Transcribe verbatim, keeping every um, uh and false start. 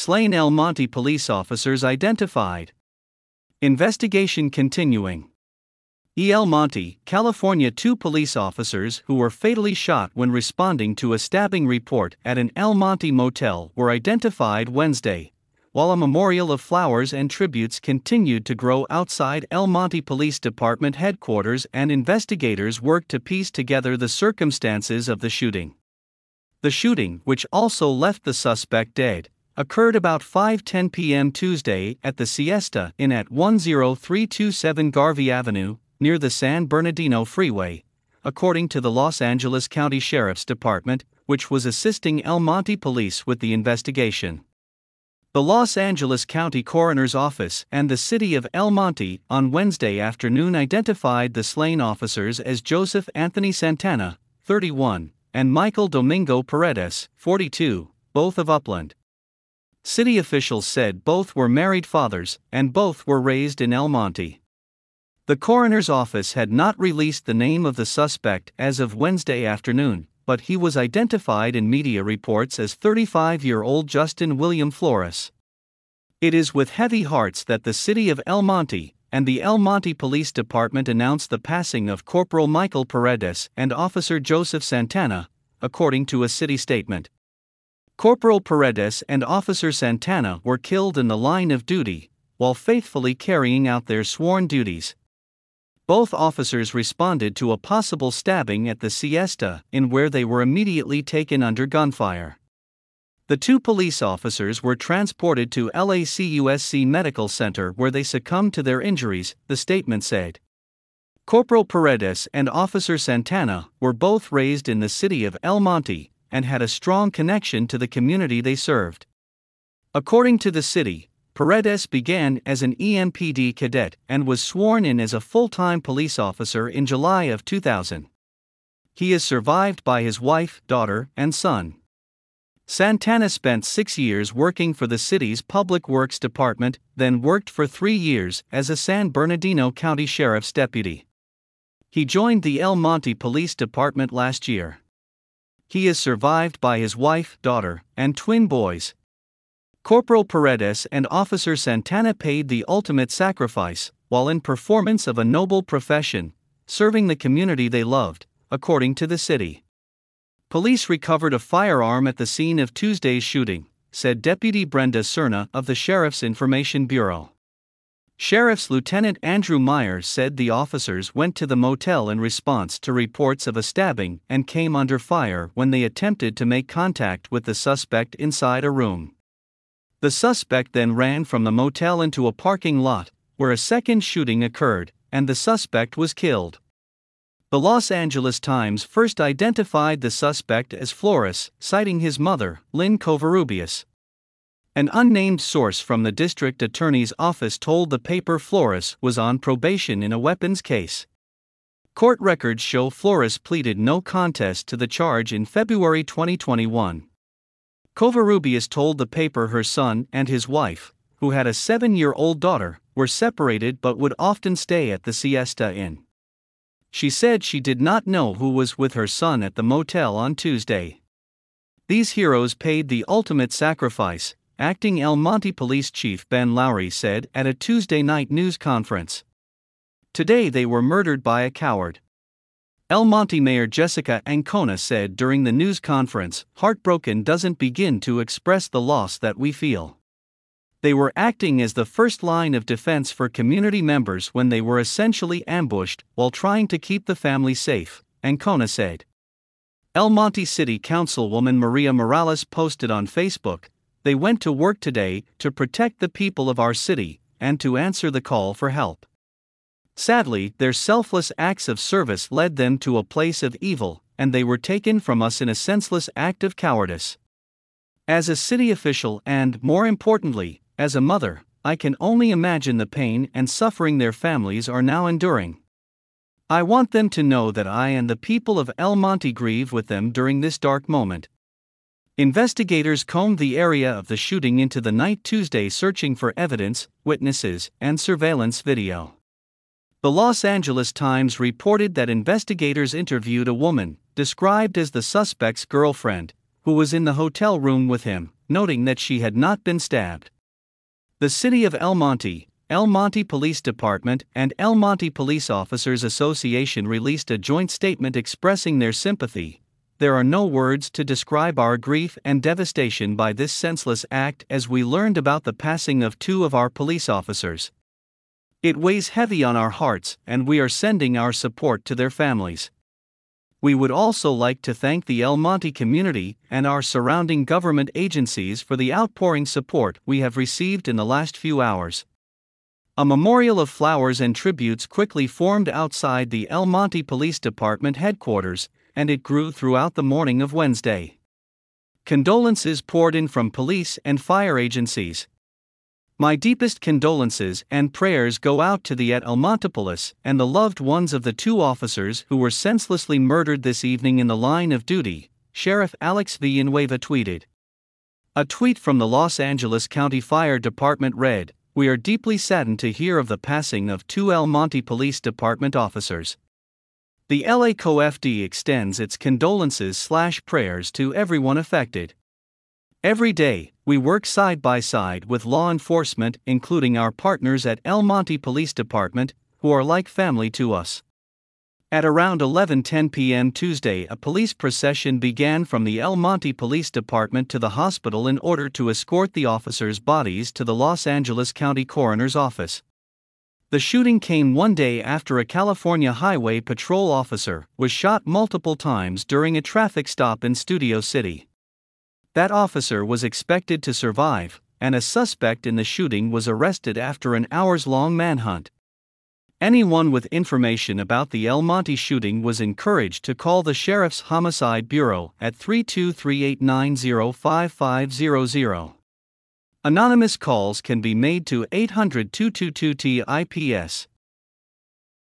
Slain El Monte police officers identified. Investigation continuing. El Monte, California. Two police officers who were fatally shot when responding to a stabbing report at an El Monte motel were identified Wednesday, while a memorial of flowers and tributes continued to grow outside El Monte Police Department headquarters and investigators worked to piece together the circumstances of the shooting. The shooting, which also left the suspect dead, occurred about five ten p m Tuesday at the Siesta Inn at one oh three two seven Garvey Avenue, near the San Bernardino Freeway, according to the Los Angeles County Sheriff's Department, which was assisting El Monte Police with the investigation. The Los Angeles County Coroner's Office and the City of El Monte on Wednesday afternoon identified the slain officers as Joseph Anthony Santana, thirty-one, and Michael Domingo Paredes, forty-two, both of Upland. City officials said both were married fathers and both were raised in El Monte. The coroner's office had not released the name of the suspect as of Wednesday afternoon, but he was identified in media reports as thirty-five-year-old Justin William Flores. It is with heavy hearts that the City of El Monte and the El Monte Police Department announced the passing of Corporal Michael Paredes and Officer Joseph Santana, according to a city statement. Corporal Paredes and Officer Santana were killed in the line of duty, while faithfully carrying out their sworn duties. Both officers responded to a possible stabbing at the Siesta Inn where they were immediately taken under gunfire. The two police officers were transported to L A C U S C Medical Center where they succumbed to their injuries, the statement said. Corporal Paredes and Officer Santana were both raised in the city of El Monte and had a strong connection to the community they served. According to the city, Paredes began as an E M P D cadet and was sworn in as a full-time police officer in July of two thousand. He is survived by his wife, daughter, and son. Santana spent six years working for the city's Public Works Department, then worked for three years as a San Bernardino County Sheriff's deputy. He joined the El Monte Police Department last year. He is survived by his wife, daughter, and twin boys. Corporal Paredes and Officer Santana paid the ultimate sacrifice, while in performance of a noble profession, serving the community they loved, according to the city. Police recovered a firearm at the scene of Tuesday's shooting, said Deputy Brenda Cerna of the Sheriff's Information Bureau. Sheriff's Lieutenant Andrew Myers said the officers went to the motel in response to reports of a stabbing and came under fire when they attempted to make contact with the suspect inside a room. The suspect then ran from the motel into a parking lot, where a second shooting occurred, and the suspect was killed. The Los Angeles Times first identified the suspect as Flores, citing his mother, Lynn Covarrubias. An unnamed source from the district attorney's office told the paper Flores was on probation in a weapons case. Court records show Flores pleaded no contest to the charge in February twenty twenty-one. Covarrubias told the paper her son and his wife, who had a seven-year-old daughter, were separated but would often stay at the Siesta Inn. She said she did not know who was with her son at the motel on Tuesday. These heroes paid the ultimate sacrifice, acting El Monte Police Chief Ben Lowry said at a Tuesday night news conference. Today they were murdered by a coward. El Monte Mayor Jessica Ancona said during the news conference, "Heartbroken doesn't begin to express the loss that we feel. They were acting as the first line of defense for community members when they were essentially ambushed while trying to keep the family safe," Ancona said. El Monte City Councilwoman Maria Morales posted on Facebook, "They went to work today to protect the people of our city and to answer the call for help. Sadly, their selfless acts of service led them to a place of evil, and they were taken from us in a senseless act of cowardice. As a city official and, more importantly, as a mother, I can only imagine the pain and suffering their families are now enduring. I want them to know that I and the people of El Monte grieve with them during this dark moment." Investigators combed the area of the shooting into the night Tuesday searching for evidence, witnesses, and surveillance video. The Los Angeles Times reported that investigators interviewed a woman, described as the suspect's girlfriend, who was in the hotel room with him, noting that she had not been stabbed. The City of El Monte, El Monte Police Department, and El Monte Police Officers Association released a joint statement expressing their sympathy. There are no words to describe our grief and devastation by this senseless act as we learned about the passing of two of our police officers. It weighs heavy on our hearts, and we are sending our support to their families. We would also like to thank the El Monte community and our surrounding government agencies for the outpouring support we have received in the last few hours. A memorial of flowers and tributes quickly formed outside the El Monte Police Department headquarters, and it grew throughout the morning of Wednesday. Condolences poured in from police and fire agencies. My deepest condolences and prayers go out to the at El Montepolis and the loved ones of the two officers who were senselessly murdered this evening in the line of duty, Sheriff Alex Villanueva tweeted. A tweet from the Los Angeles County Fire Department read, "We are deeply saddened to hear of the passing of two El Monte Police Department officers. The L A C O F D extends its condolences slash prayers to everyone affected. Every day, we work side by side with law enforcement, including our partners at El Monte Police Department, who are like family to us." At around eleven ten p m Tuesday, a police procession began from the El Monte Police Department to the hospital in order to escort the officers' bodies to the Los Angeles County Coroner's Office. The shooting came one day after a California Highway Patrol officer was shot multiple times during a traffic stop in Studio City. That officer was expected to survive, and a suspect in the shooting was arrested after an hours-long manhunt. Anyone with information about the El Monte shooting was encouraged to call the Sheriff's Homicide Bureau at three two three, eight nine zero, five five zero zero. Anonymous calls can be made to eight hundred, two two two, T I P S.